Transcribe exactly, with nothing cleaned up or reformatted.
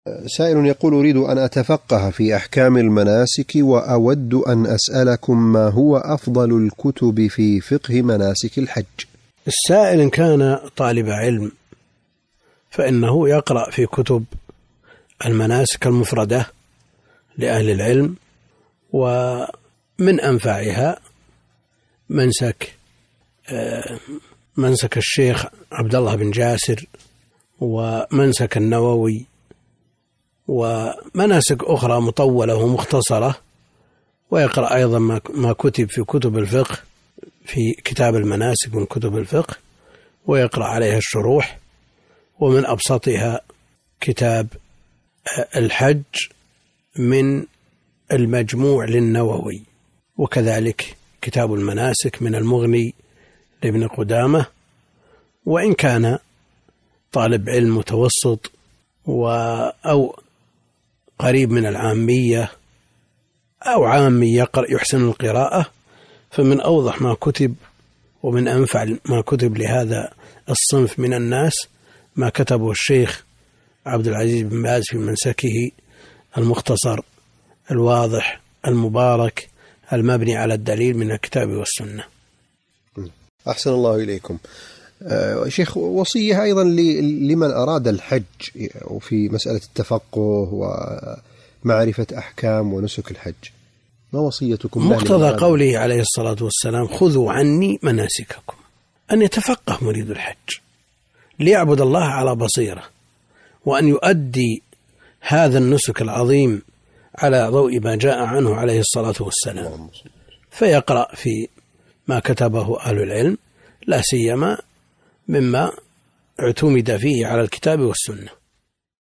سائل يقول: أريد أن أتفقه في أحكام المناسك، وأود أن أسألكم ما هو أفضل الكتب في فقه مناسك الحج؟ السائل إن كان طالب علم فإنه يقرأ في كتب المناسك المفردة لأهل العلم، ومن أنفعها منسك منسك الشيخ عبد الله بن جاسر، ومنسك النووي، ومناسك أخرى مطولة ومختصرة. ويقرأ أيضا ما كتب في كتب الفقه في كتاب المناسك من كتب الفقه، ويقرأ عليها الشروح. ومن أبسطها كتاب الحج من المجموع للنووي، وكذلك كتاب المناسك من المغني لابن قدامة. وإن كان طالب علم متوسط أو قريب من العامية أو عامي يقرأ يحسن القراءة، فمن أوضح ما كتب ومن أنفع ما كتب لهذا الصنف من الناس ما كتبه الشيخ عبد العزيز بن باز في منسكه المختصر الواضح المبارك المبني على الدليل من الكتاب والسنة. أحسن الله إليكم. أه شيخ، وصية أيضا لمن أراد الحج وفي مسألة التفقه ومعرفة أحكام ونسك الحج، ما وصيتكم؟ مقتضى قوله عليه الصلاة والسلام: خذوا عني مناسككم، أن يتفقه مريد الحج ليعبد الله على بصيرة، وأن يؤدي هذا النسك العظيم على ضوء ما جاء عنه عليه الصلاة والسلام، فيقرأ في ما كتبه أهل العلم، لا سيما مما اعتمد فيه على الكتاب والسنة.